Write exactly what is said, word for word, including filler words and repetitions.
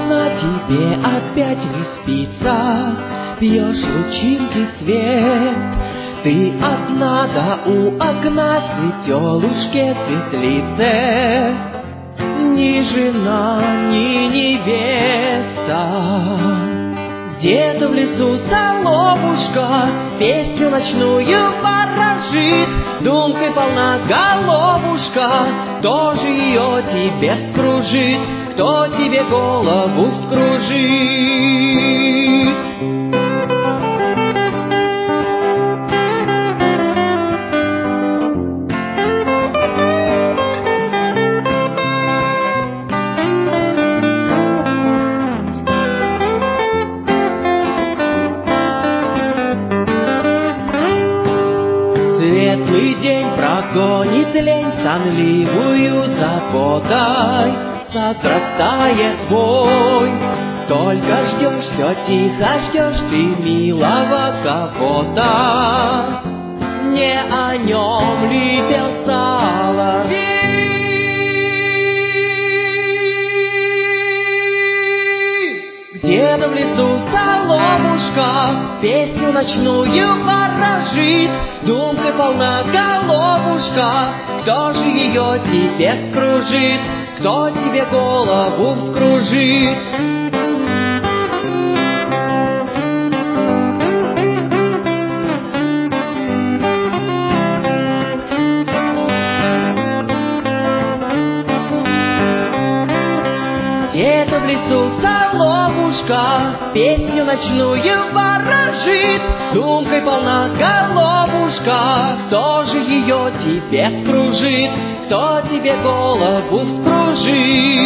Грустно тебе опять не спится, пьешь лучинки свет. Ты одна, да у окна в светелушке светлице. Ни жена, ни невеста. Где-то в лесу соловушка песню ночную ворожит. Думкой полна головушка, кто же ее тебе скружит? Кто тебе голову вскружит? Светлый день прогонит лень сонливую заботой. Созрастает твой, только ждешь, все тихо ждешь ты милого кого-то. Не о нем ли пел соловей? Где-то в лесу соловушка песню ночную ворожит. Думкой полна головушка, кто же ее тебе скружит? Кто тебе голову вскружит? Где-то в лесу соловушка песню ночную ворожит. Думкой полна головушка, кто же ее тебе скружит? Кто тебе голову вскружит?